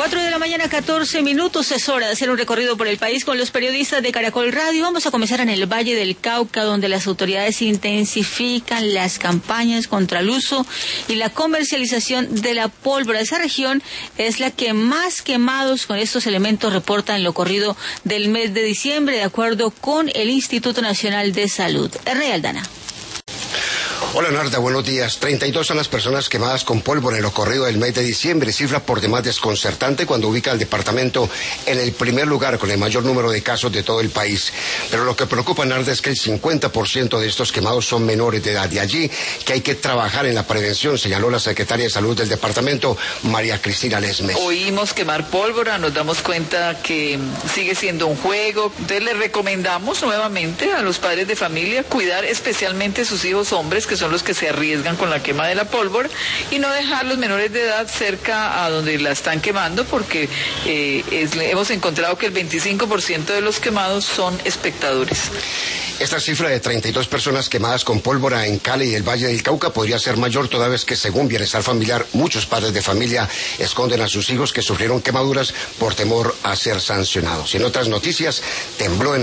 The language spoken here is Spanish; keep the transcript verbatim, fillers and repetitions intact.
Cuatro de la mañana, catorce minutos, es hora de hacer un recorrido por el país con los periodistas de Caracol Radio. Vamos a comenzar en el Valle del Cauca, donde las autoridades intensifican las campañas contra el uso y la comercialización de la pólvora. Esa región es la que más quemados con estos elementos reporta en lo corrido del mes de diciembre, de acuerdo con el Instituto Nacional de Salud. Rey Aldana. Hola Narda, buenos días. treinta y dos son las personas quemadas con pólvora en lo corrido del mes de diciembre, cifra por demás desconcertante cuando ubica al departamento en el primer lugar con el mayor número de casos de todo el país. Pero lo que preocupa, Narda, es que el cincuenta por ciento de estos quemados son menores de edad. De allí que hay que trabajar en la prevención, señaló la secretaria de Salud del departamento, María Cristina Lesmes. Oímos quemar pólvora, nos damos cuenta que sigue siendo un juego. Entonces le recomendamos nuevamente a los padres de familia cuidar especialmente sus hijos hombres, que son son los que se arriesgan con la quema de la pólvora, y no dejar los menores de edad cerca a donde la están quemando, porque eh, es, hemos encontrado que el veinticinco por ciento de los quemados son espectadores. Esta cifra de treinta y dos personas quemadas con pólvora en Cali y el Valle del Cauca podría ser mayor, toda vez que, según Bienestar Familiar, muchos padres de familia esconden a sus hijos que sufrieron quemaduras por temor a ser sancionados. Y en otras noticias, tembló en